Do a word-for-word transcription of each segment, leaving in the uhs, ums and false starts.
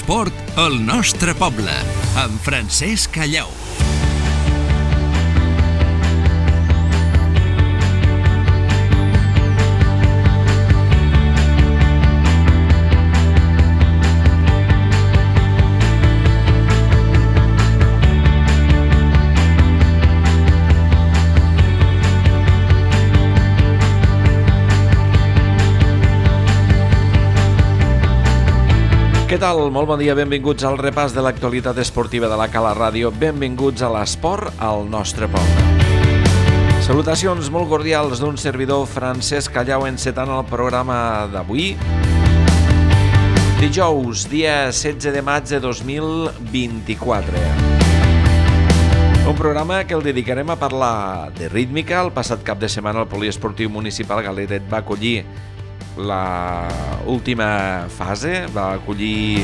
l'esport al nostre poble, amb Francesc Callau. Què tal? Molt bon dia, benvinguts al repàs de l'actualitat esportiva de la Cala Ràdio. Benvinguts a l'esport al nostre poble. Salutacions molt cordials d'un servidor, Francesc Callau, encetant el programa d'avui. Dijous, dia setze de maig de dos mil vint-i-quatre. Un programa que el dedicarem a parlar de rítmica. El passat cap de setmana el Poliesportiu Municipal Galetet va acollir la última fase, va acollir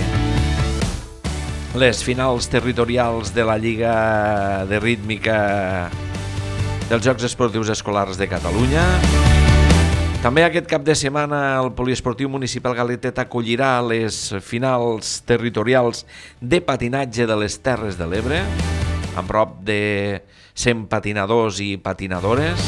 les finals territorials de la Lliga de Rítmica dels Jocs Esportius Escolars de Catalunya. També aquest cap de setmana el Poliesportiu Municipal Galetet acollirà les finals territorials de patinatge de les Terres de l'Ebre, amb prop de cent patinadors i patinadores.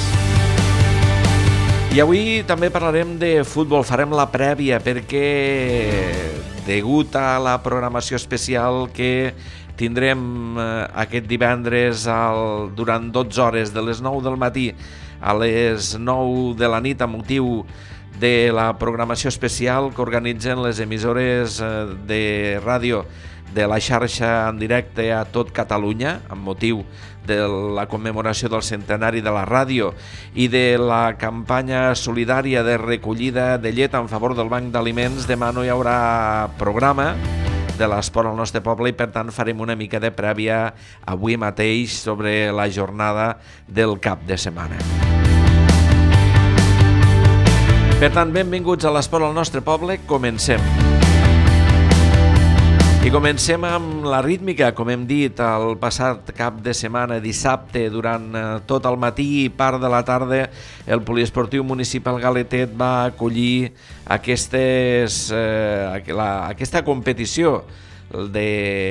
I avui també parlarem de futbol, farem la prèvia perquè degut a la programació especial que tindrem aquest divendres al, durant dotze hores, de les nou del matí a les nou de la nit, amb motiu de la programació especial que organitzen les emissores de ràdio de la xarxa en directe a tot Catalunya, amb motiu de la commemoració del centenari de la ràdio i de la campanya solidària de recollida de llet en favor del Banc d'Aliments. Demà no hi haurà programa de l'esport al nostre poble i per tant farem una mica de prèvia avui mateix sobre la jornada del cap de setmana. Per tant, benvinguts a l'esport al nostre poble, comencem. I comencem amb la rítmica, com hem dit, el passat cap de setmana, dissabte, durant tot el matí i part de la tarda, el Poliesportiu Municipal Galetet va acollir aquestes, eh, la, aquesta competició de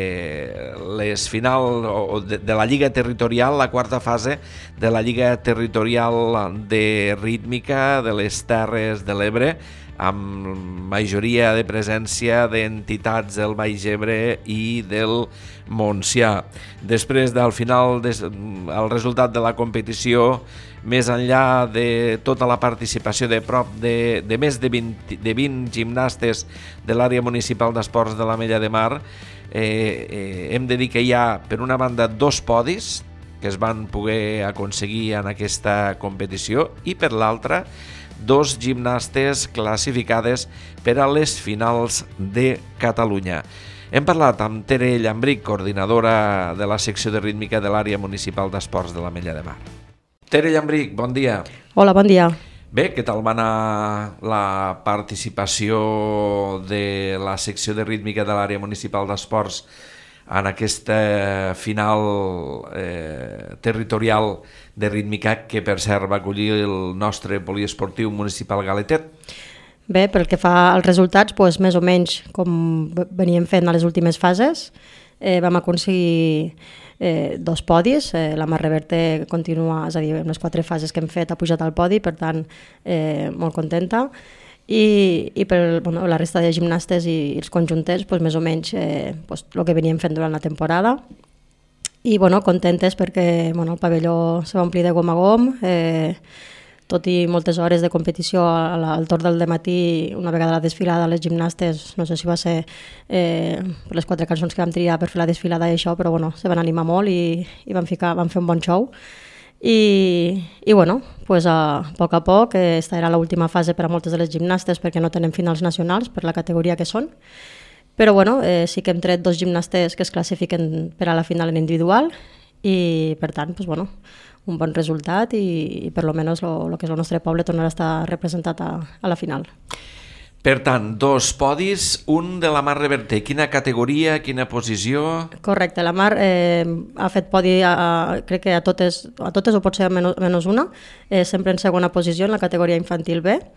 les final o de, de la Lliga Territorial, la quarta fase de la Lliga Territorial de Rítmica de les Terres de l'Ebre, amb majoria de presència d'entitats del Baix Ebre i del Montsià. Després del final, des, el resultat de la competició, més enllà de tota la participació de prop de, de més de vint, de vint gimnastes de l'àrea municipal d'esports de l'Ametlla de Mar, eh, eh, hem de dir que hi ha, per una banda, dos podis que es van poder aconseguir en aquesta competició i per l'altra, dos gimnastes classificades per a les finals de Catalunya. Hem parlat amb Tere Llambric, coordinadora de la secció de rítmica de l'àrea municipal d'esports de l'Ametlla de Mar. Tere Llambric, bon dia. Hola, bon dia. Bé, què tal va anar la participació de la secció de rítmica de l'àrea municipal d'esports en aquesta final eh, territorial de rítmica que per cert va acollir el nostre Poliesportiu Municipal Galetet? Bé, pel que fa als resultats, doncs, més o menys com veníem fent a les últimes fases, eh, vam aconseguir eh, dos podis, eh, la Mar Reverte continua, és a dir, en les quatre fases que hem fet ha pujat al podi, per tant, eh, molt contenta. I, i per bueno, la resta de gimnastes i els conjunters, doncs, més o menys eh, doncs, el que veníem fent durant la temporada. I bueno, contentes perquè bueno, el pavelló se va omplir de gom a gom, eh, tot i moltes hores de competició al, al torn del dematí, una vegada la desfilada, les gimnastes, no sé si va ser eh, per les quatre cançons que vam triar per fer la desfilada i això, però bueno, se van animar molt i, i van, ficar, van fer un bon show. I, i bueno, pues a poc a poc, eh, esta era l'última fase per a moltes de les gimnastes perquè no tenen finals nacionals per la categoria que són, però bueno, eh, sí que hem tret dos gimnastes que es classifiquen per a la final en individual i per tant, pues bueno, un bon resultat i, i per lo menos lo, lo que és el nostre poble tornarà a estar representat a, a la final. Per tant, dos podis, un de la Mar Reverte. Quina categoria, quina posició? Correcte, la Mar eh, ha fet podi, a, a, crec que a totes, a totes o pot ser menys, menys una, eh, sempre en segona posició en la categoria infantil B.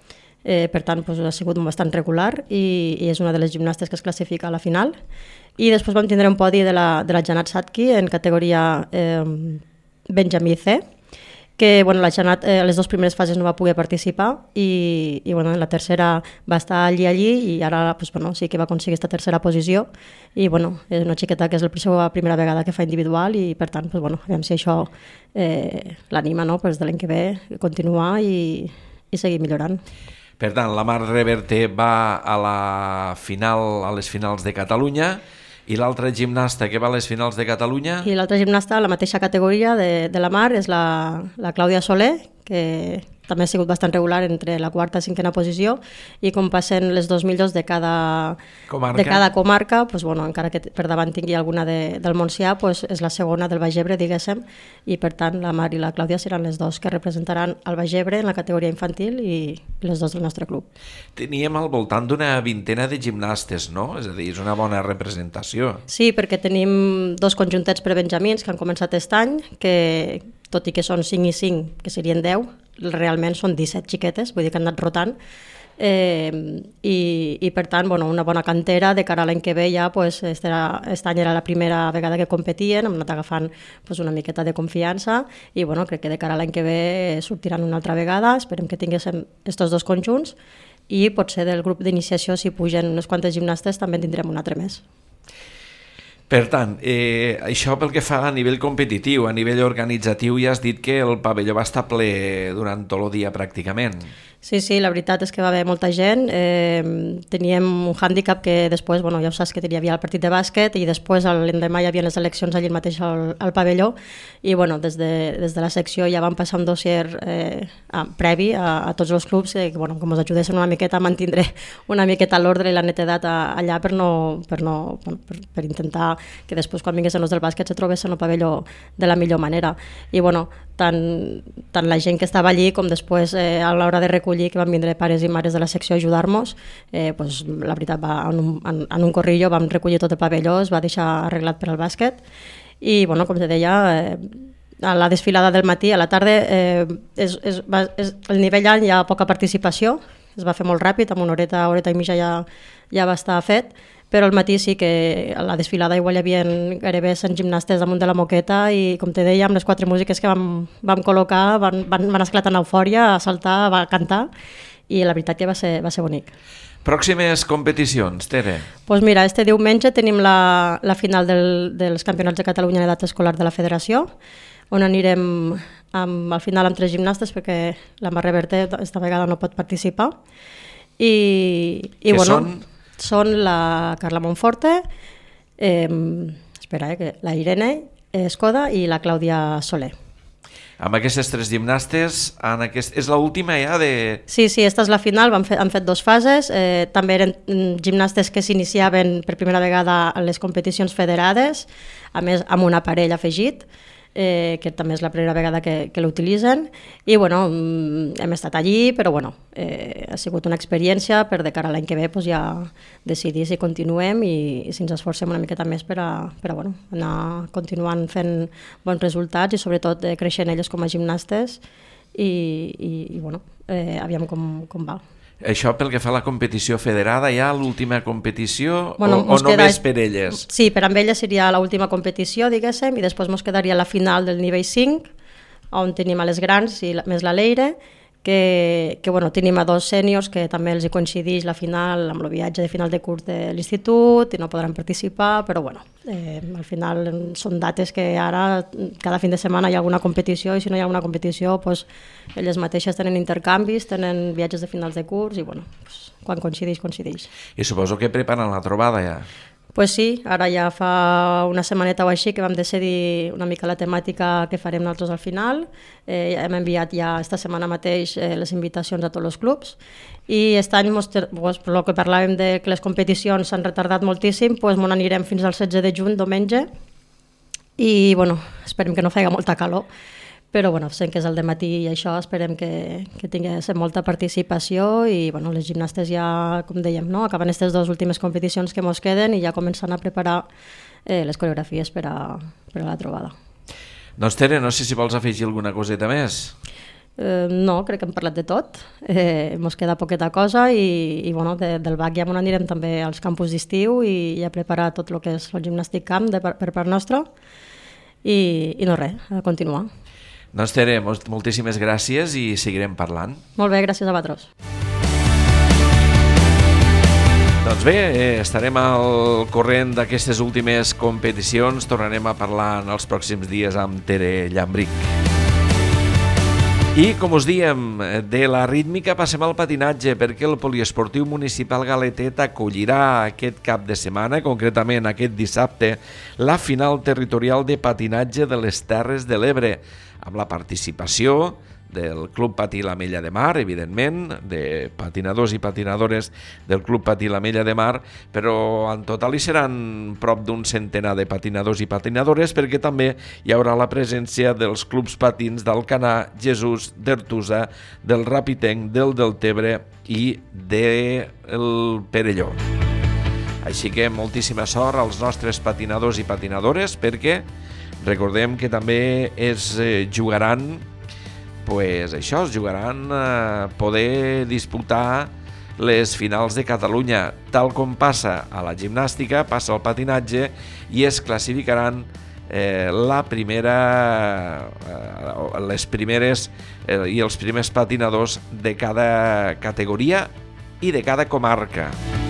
eh, per tant doncs, ha sigut bastant regular i, i és una de les gimnastes que es classifica a la final. I després vam tindre un podi de la, de la Janat Satki en categoria eh, Benjamí C, que bueno, la Janat eh, a les dues primeres fases no va poder participar i, i bueno, en la tercera va estar allí allí i ara pues, bueno, sí que va aconseguir aquesta tercera posició i bueno, és una xiqueta que és la primera vegada que fa individual i per tant, pues, bueno, aviam si això eh, l'anima, no? Pues, de l'any que ve continuar i, i seguir millorant. Per tant, la Mar Reverte va a la final, a les finals de Catalunya. I l'altra gimnasta que va a les finals de Catalunya? I l'altra gimnasta, la mateixa categoria de, de la Mar, és la, la Clàudia Soler, que també ha sigut bastant regular entre la quarta i cinquena posició, i com passen les dos millors de cada comarca, de cada comarca pues, bueno, encara que per davant tingui alguna de, del Montsià, pues, és la segona del Baix Ebre, diguéssim, i per tant la Mar i la Clàudia seran les dos que representaran el Baix Ebre en la categoria infantil i les dos del nostre club. Teníem al voltant d'una vintena de gimnastes, no? És a dir, és una bona representació. Sí, perquè tenim dos conjuntets prebenjamins que han començat aquest any, que tot i que són cinc i cinc, que serien deu, realment són disset xiquetes, vull dir que han anat rotant, eh, i, i per tant bueno, una bona cantera de cara a l'any que ve ja, pues, este, era, este any era la primera vegada que competien, hem anat agafant pues, una miqueta de confiança i bueno, crec que de cara a l'any que ve sortiran una altra vegada, esperem que tinguéssim estos dos conjunts i potser del grup d'iniciació si pugen unes quantes gimnastes també en tindrem un altre més. Per tant, eh, això pel que fa a nivell competitiu, a nivell organitzatiu, ja has dit que el pavelló va estar ple durant tot el dia pràcticament. Sí, sí, la veritat és que va haver molta gent. Eh, teníem un hàndicap que després, bueno, ja ho saps que hi havia el partit de bàsquet i després l'endemà hi havia les eleccions allí mateix al, al pavelló i bueno, des de, des de la secció ja vam passar un dossier eh, a, previ a, a tots els clubs que, bueno, que ens ajudessin una miqueta a mantindre una miqueta l'ordre i la netedat allà per, no, per, no, bueno, per, per intentar que després quan vinguessin els del bàsquet se trobessin el pavelló de la millor manera. I bueno, tant, tant la gent que estava allí com després eh, a l'hora de recollir que van vindre pares i mares de la secció a ajudar-nos, eh, pues, la veritat va, en, un, en, en un corrillo vam recollir tot el pavelló, es va deixar arreglat per al bàsquet i bueno, com te deia, eh, a la desfilada del matí, a la tarda eh, és, és, va, és, el nivell hi ha poca participació, es va fer molt ràpid, amb una horeta, horeta i mitja ja, ja va estar fet, però al matí sí que a la desfilada igual hi havia gairebé cent gimnastes damunt de la moqueta i com te deia, amb les quatre músiques que vam, vam col·locar van, van, van esclatar en eufòria, a saltar, a cantar i la veritat que va ser, va ser bonic. Pròximes competicions, Tere? Pues mira, este diumenge tenim la, la final del, dels campionats de Catalunya en edat escolar de la Federació, on anirem amb, al final amb tres gimnastes perquè la Mar Reverte esta vegada no pot participar. I, i que bueno, són? Són la Carla Monforte, eh, espera, eh, que la Irene Escoda i la Clàudia Soler. Amb aquestes tres gimnastes, en aquest... és l'última ja de... Sí, sí, esta és la final, han fet, han fet dos fases, eh, també eren gimnastes que s'iniciaven per primera vegada a les competicions federades, a més amb un aparell afegit, eh, que també és la primera vegada que, que l'utilitzen, i bueno, hem estat allí, però bueno, eh, ha sigut una experiència per de cara a l'any que ve pues, ja decidir si continuem i, i si ens esforcem una miqueta més per a, per a bueno, anar continuant fent bons resultats i sobretot eh, creixent elles com a gimnastes i, i, i bueno, eh, aviam com, com va. Això pel que fa a la competició federada, ja l'última competició bueno, o, o només queda... per elles? Sí, per amb elles seria l'última competició, diguéssim, i després ens quedaria la final del nivell cinc, on tenim a les grans i la, més la Leire, que, que bueno, tenim a dos sèniors que també els hi coincideix la final amb el viatge de final de curs de l'institut i no podran participar, però bueno, eh, al final són dates que ara cada fin de setmana hi ha alguna competició i si no hi ha alguna competició pues, elles mateixes tenen intercanvis, tenen viatges de finals de curs i bueno, pues, quan coincideix, coincideix. I suposo que preparen la trobada ja. Pues sí, ara ja fa una setmaneta o així que vam decidir una mica la temàtica que farem nosaltres al final. Eh, hem enviat ja esta setmana mateix eh, les invitacions a tots els clubs i aquest any, pues, per el que parlàvem de que les competicions s'han retardat moltíssim, pues, m'on anirem fins al setze de juny, diumenge, i bueno, esperem que no faci molta calor, però bueno, sent que és el dematí i això esperem que, que tingués molta participació i bueno, les gimnastes ja, com dèiem, no? Acaben aquestes dues últimes competicions que mos queden i ja començant a preparar eh, les coreografies per a, per a la trobada. Doncs Tere, no sé si vols afegir alguna coseta més. Eh, no, crec que hem parlat de tot. Eh, mos queda poqueta cosa i, i bueno, de, del B A C ja anirem també als campus d'estiu i ja preparar tot el que és el gimnàstic camp de, per part nostra i, i no res, a continuar. Doncs Tere, moltíssimes gràcies i seguirem parlant. Molt bé, gràcies a vosaltres. Doncs bé, eh, estarem al corrent d'aquestes últimes competicions. Tornarem a parlar en els pròxims dies amb Tere Llambric. I, com us diem, de la rítmica passem al patinatge, perquè el Poliesportiu Municipal Galetet acollirà aquest cap de setmana, concretament aquest dissabte, la final territorial de patinatge de les Terres de l'Ebre, amb la participació del Club Patí l'Ametlla de Mar, evidentment, de patinadors i patinadores del Club Patí l'Ametlla de Mar, però en total hi seran prop d'un centenar de patinadors i patinadores, perquè també hi haurà la presència dels clubs patins d'Alcanar, Jesús, d'Ertusa, del Rapitenc, del Deltebre i del Perelló. Així que moltíssima sort als nostres patinadors i patinadores, perquè recordem que també es jugaran pues això, es jugaran a poder disputar les finals de Catalunya. Tal com passa a la gimnàstica, passa al patinatge i es classificaran eh, la primera, eh, les primeres eh, i els primers patinadors de cada categoria i de cada comarca.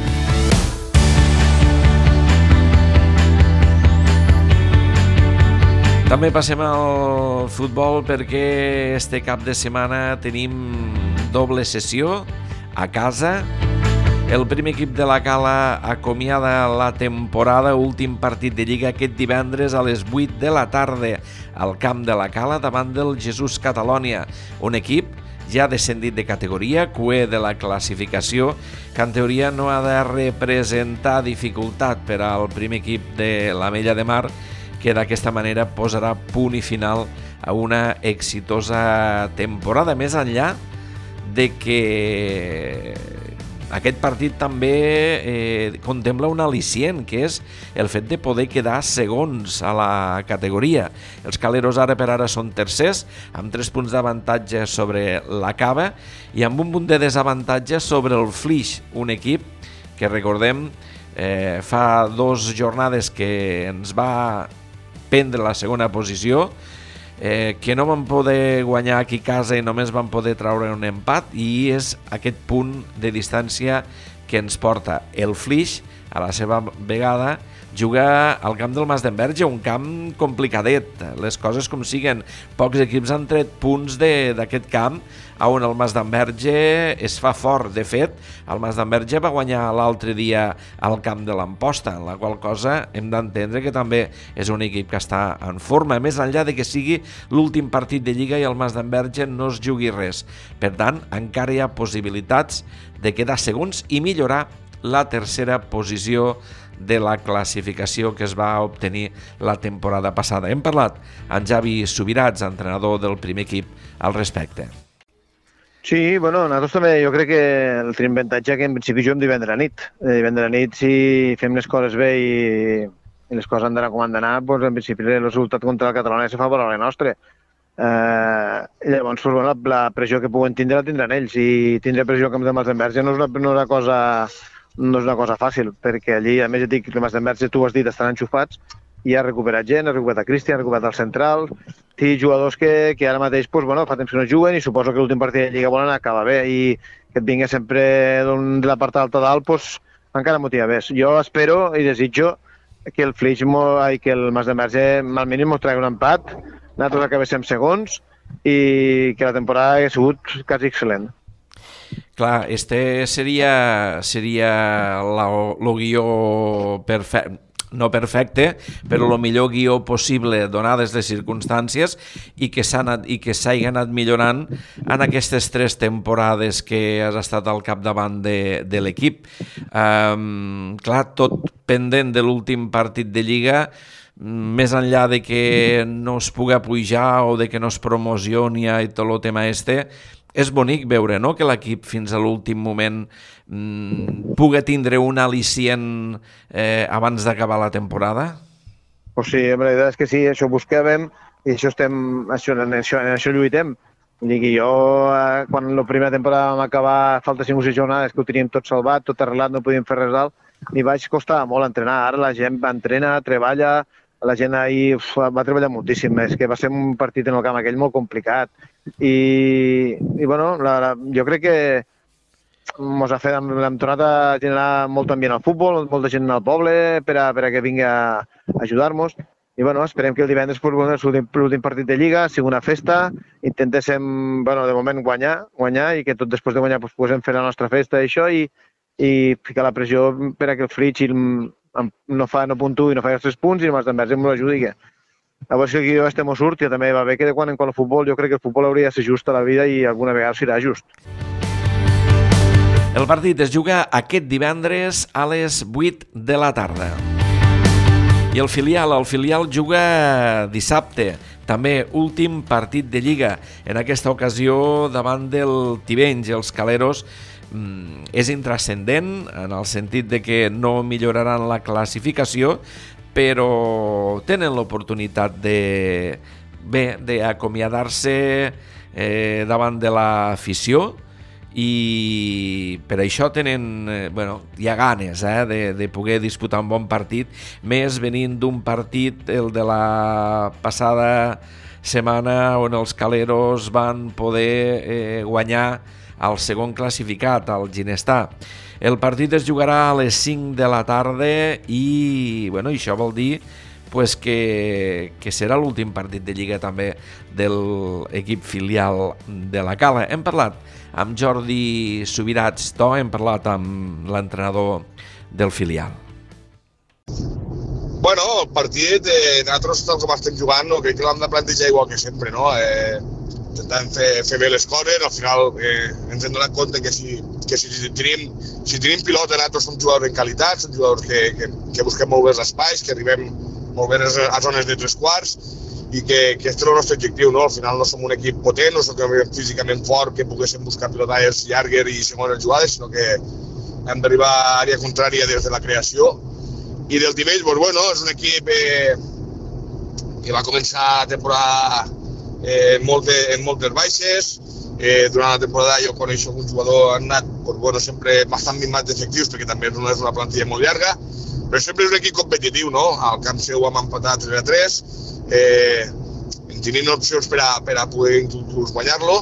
També passem al futbol perquè este cap de setmana tenim doble sessió a casa. El primer equip de la Cala acomiada la temporada, últim partit de Lliga aquest divendres a les vuit de la tarda al camp de la Cala davant del Jesús Catalònia, un equip ja descendit de categoria, cué de la classificació, que en teoria no ha de representar dificultat per al primer equip de l'Ametlla de Mar, que d'aquesta manera posarà punt i final a una exitosa temporada, més enllà de que aquest partit també eh, contempla un al·licient, que és el fet de poder quedar segons a la categoria. Els caleros ara per ara són tercers, amb tres punts d'avantatge sobre la Cava i amb un punt de desavantatge sobre el Flix, un equip que, recordem, eh, fa dues jornades que ens va prendre la segona posició, eh, que no van poder guanyar aquí a casa i només van poder traure un empat, i és aquest punt de distància que ens porta el Flix a la seva vegada jugar al camp del Mas d'Enverge, un camp complicadet, les coses com siguen. Pocs equips han tret punts d'aquest camp, on el Mas d'Enverge es fa fort. De fet, el Mas d'Enverge va guanyar l'altre dia al camp de l'Amposta, en la qual cosa hem d'entendre que també és un equip que està en forma, més enllà de que sigui l'últim partit de Lliga i el Mas d'Enverge no es jugui res. Per tant, encara hi ha possibilitats de quedar segons i millorar la tercera posició de la classificació que es va obtenir la temporada passada. Hem parlat amb Javi Subirats, entrenador del primer equip, al respecte. Sí, bueno, nosaltres també jo crec que el tenim avantatge que en principi juguem divendres a nit. Divendres a nit, si fem les coses bé i, i les coses han d'anar com han d'anar, doncs en principi el resultat contra el Catalunya se fa per a la nostra. Eh, llavors, doncs, bueno, la, la pressió que puguen tindre la tindran ells, i tindre pressió al camp de Mas d'Enverge no és una, no és una cosa... no és una cosa fàcil, perquè allí, a més, ja dic que el Mas d'Enverge, tu ho has dit, estan enxufats i ha recuperat gent, ha recuperat a Cristian, ha recuperat el central, té jugadors que, que ara mateix pues, bueno, fa temps que no juguen i suposo que l'últim partit de Lliga volen acabar bé, i que et vingui sempre de la part alta dalt, pues, encara motiva més. Jo espero i desitjo que el Flix, i que el Mas d'Enverge al mínim mos tregui un empat, nosaltres acabéssim segons i que la temporada ha sigut quasi excel·lent. Clar, este seria, seria el guió perfecte, no perfecte, però el millor guió possible donades les circumstàncies i que s'hagi anat millorant en aquestes tres temporades que has estat al capdavant de, de l'equip. Um, clar, tot pendent de l'últim partit de Lliga, més enllà de que no es pugui pujar o de que no es promocioni i tot el tema este, és bonic veure, no?, que l'equip fins a l'últim moment mmm, pugui tindre un al·licient eh, abans d'acabar la temporada? Pues sí, la veritat és que sí, això buscàvem i això estem, això, en, això, en això lluitem. Digui, jo, eh, quan la primera temporada vam acabar, falta cinc o sis jornades, que ho teníem tot salvat, tot arreglat, no podíem fer res d'alt, ni vaig costar molt entrenar. Ara la gent entrena, treballa, la gent ahir uf, va treballar moltíssim. És que va ser un partit en el camp aquell molt complicat. I, i bueno, la, la, jo crec que mos ha fet, hem, hem tornat a generar molt ambient al futbol, molta gent al poble, per a, per a que vingui a ajudar-nos. I bueno, esperem que el divendres, pues, bueno, l'últim partit de Lliga, sigui una festa, intentéssim, bueno, de moment guanyar, guanyar i que tot després de guanyar pues, puguem fer la nostra festa i això, i, i ficar la pressió per a que el Fritx no, fa, no puntuï, no faci els tres punts i el Masdenverge ens l'ajudi. Que... A veure si aquí estem o surt, i també va bé que de quan en quant al futbol, jo crec que el futbol hauria de ser just a la vida i alguna vegada serà just. El partit es juga aquest divendres a les vuit de la tarda. I el filial, el filial juga dissabte, també últim partit de Lliga. En aquesta ocasió davant del Tivenys. Els caleros mm, és intrascendent en el sentit de que no milloraran la classificació, però tenen l'oportunitat de, bé, d'acomiadar-se eh, davant de l'afició, i per això tenen, eh, bueno, hi ha ganes eh, de, de poder disputar un bon partit, més venint d'un partit, el de la passada setmana, on els caleros van poder eh, guanyar el segon classificat, el Ginestà. El partit es jugarà a les cinc de la tarda i, bueno, això vol dir pues que, que serà l'últim partit de Lliga també de l'equip filial de la Cala. Hem parlat amb Jordi Subirats To, hem parlat amb l'entrenador del filial. Bueno, el partit, eh, nosaltres tal com estem jugant, no, crec que l'hem de plantejar igual que sempre, no? Eh, intentant fer, fer bé les coses, al final eh, ens hem donat compte que si, que si, tenim, si tenim pilota, nosaltres som jugadors en qualitat, som jugadors que, que, que busquem molt bé els espais, que arribem molt bé a zones de tres quarts, i que, que aquest és el nostre objectiu, no? Al final no som un equip potent, no som físicament fort, que poguéssim buscar pilotalles llargues i segones jugades, sinó que hem d'arribar a àrea contrària des de la creació. I del Tivenys, doncs, bueno, és un equip eh, que va començar la temporada eh, en, molte, en moltes baixes. Eh, durant la temporada jo coneixo un jugador han anat doncs, bueno, sempre bastant minvat d'efectius, perquè també no és una plantilla molt llarga, però sempre és un equip competitiu, no? Al camp seu vam empatar tres a tres, eh, tenint opcions per a, per a poder inclús guanyar-lo.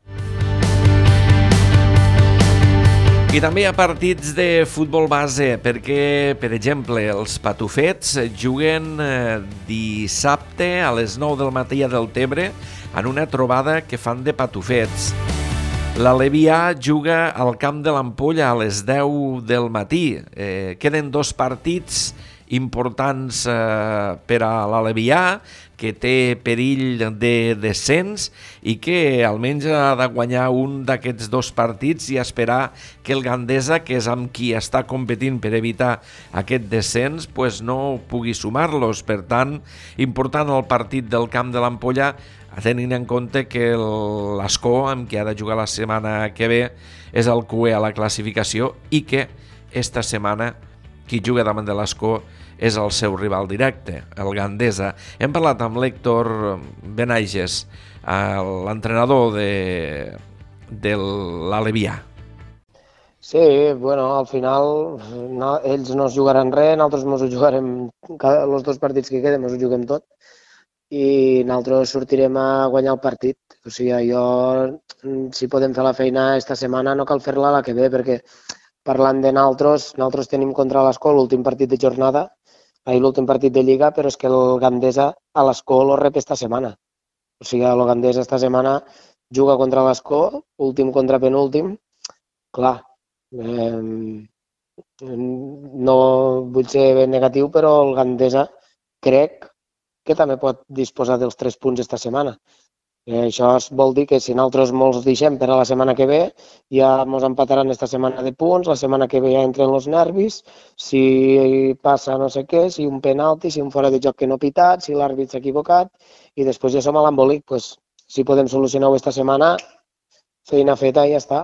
I també hi ha partits de futbol base, perquè, per exemple, els Patufets juguen dissabte a les nou del matí a Deltebre en una trobada que fan de Patufets. L'Alevià juga al camp de l'Ampolla a les deu del matí. Eh, queden dos partits importants eh, per a l'Alevià, que té perill de descens i que almenys ha de guanyar un d'aquests dos partits i esperar que el Gandesa, que és amb qui està competint per evitar aquest descens, pues no pugui sumar-los. Per tant, important el partit del camp de l'Ampolla, tenint en compte que l'Escó, amb qui ha de jugar la setmana que ve, és el cué a la classificació i que esta setmana qui juga davant de l'Escó és el seu rival directe, el Gandesa. Hem parlat amb l'Héctor Benaiges, l'entrenador de, de l'Alevià. Sí, bueno, al final no, ells no es jugaran res, nosaltres ens ho jugarem, els dos partits que queden ens ho juguem tot i nosaltres sortirem a guanyar el partit. O sigui, jo, si podem fer la feina esta setmana, no cal fer-la la que ve, perquè parlant de nosaltres, nosaltres tenim contra l'Escó l'últim partit de jornada, ahir l'últim partit de Lliga, però és que el Gandesa a l'Escó lo rep esta setmana. O sigui, el Gandesa esta setmana juga contra l'Escó, últim contra penúltim. Clar, eh, no vull ser ben negatiu, però el Gandesa crec que també pot disposar dels tres punts esta setmana. Eh, això vol dir que si nosaltres molts deixem per a la setmana que ve, ja ens empataran esta setmana de punts, la setmana que ve ja entren els nervis, si passa no sé què, si un penalti, si un fora de joc que no pitat, si l'àrbit s'ha equivocat, i després ja som a l'embolic. Pues, si podem solucionar-ho esta setmana, feina feta i ja està.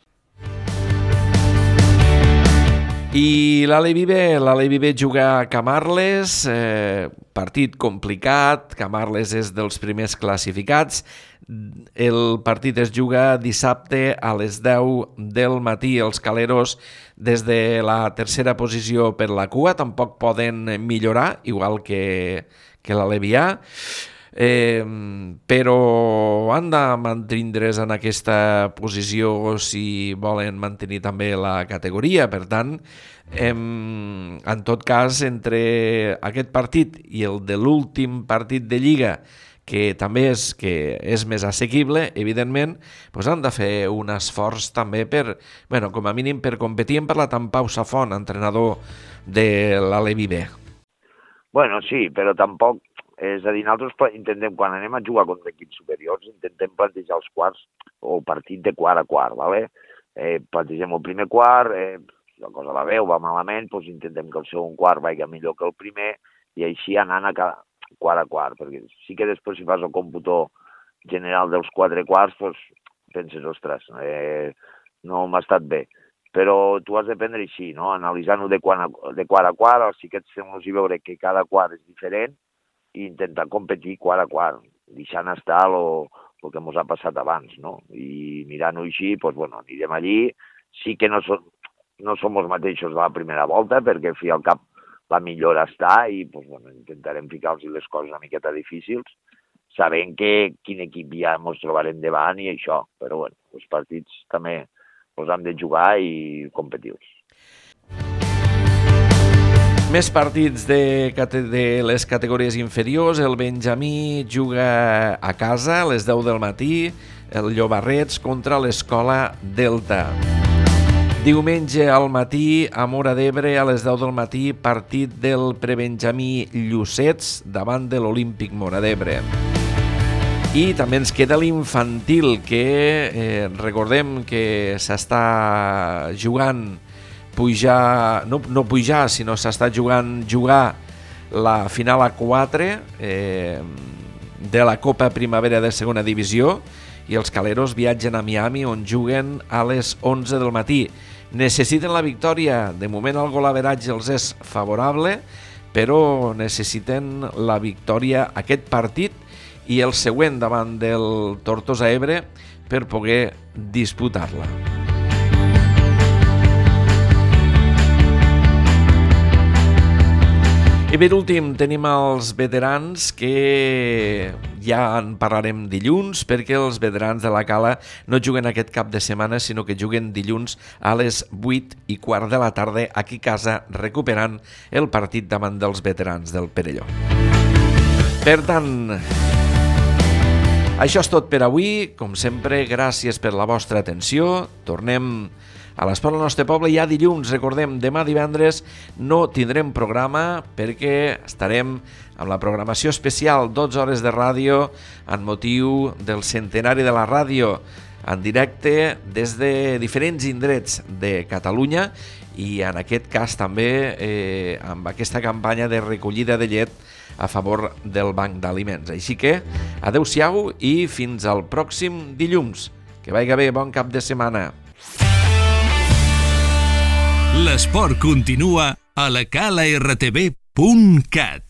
I l'Alevi B, l'Alevi B juga a Camarles, eh, partit complicat, Camarles és dels primers classificats, El partit es juga dissabte a les deu del matí. Els caleros, des de la tercera posició per la cua, tampoc poden millorar, igual que, que l'Alevià. Eh, però han de mantindre's en aquesta posició si volen mantenir també la categoria. Per tant, em, en tot cas, entre aquest partit i el de l'últim partit de Lliga, que també és, que és més assequible, evidentment, doncs han de fer un esforç també per, bueno, com a mínim per competir. Hem parlat amb Pau Safont, entrenador de l'Alevi B. Bueno, sí, però tampoc. És a dir, nosaltres intentem, quan anem a jugar contra equips superiors, intentem plantejar els quarts o partit de quart a quart, ¿vale? Eh, plantegem el primer quart, eh, la cosa va bé o va malament, doncs intentem que el segon quart vagi millor que el primer i així anant a cada quart a quart, perquè sí que després si fas el còmputo general dels quatre quarts, doncs penses, ostres, eh, no m'ha estat bé. Però tu has de prendre així, no? Analitzant-ho de, de quart a quart, els xiquets hem de veure que cada quart és diferent i intentar competir quart a quart, deixant estar el que ens ha passat abans, no? I mirant-ho així, doncs, bueno, anirem allí. Sí que no som, no som els mateixos de la primera volta, perquè al fi al cap la millora està i doncs, bueno, intentarem ficar-los les coses una miqueta difícils, sabent que quin equip ja ens trobarem davant i això. Però bueno, els partits també els hem de jugar i competir-los. Més partits de, de les categories inferiors. El Benjamí juga a casa a les deu del matí, el Llobarrets contra l'Escola Delta. Diumenge al matí, a Móra d'Ebre, a les deu del matí, partit del prebenjamí Llucets davant de l'Olímpic Móra d'Ebre. I també ens queda l'infantil, que eh, recordem que s'està jugant pujar, no, no pujar, sinó s'està jugant jugar la final a quatre eh, de la Copa Primavera de segona divisió i els caleros viatgen a Miami on juguen a les onze del matí. Necessiten la victòria, de moment el golaveratge els és favorable, però necessiten la victòria aquest partit i el següent davant del Tortosa Ebre per poder disputar-la. I per últim tenim els veterans, que ja en parlarem dilluns, perquè els veterans de la Cala no juguen aquest cap de setmana, sinó que juguen dilluns a les vuit i quart de la tarda aquí a casa, recuperant el partit davant dels veterans del Perelló. Per tant, això és tot per avui. Com sempre, gràcies per la vostra atenció. Tornem a l'Esport del nostre poble ja dilluns. Recordem, demà divendres no tindrem programa perquè estarem amb la programació especial dotze hores de ràdio en motiu del centenari de la ràdio, en directe des de diferents indrets de Catalunya i en aquest cas també eh, amb aquesta campanya de recollida de llet a favor del Banc d'Aliments. Així que adeu-siau i fins al pròxim dilluns. Que vagi bé, bon cap de setmana. L'esport continua a la cala r t v punt cat.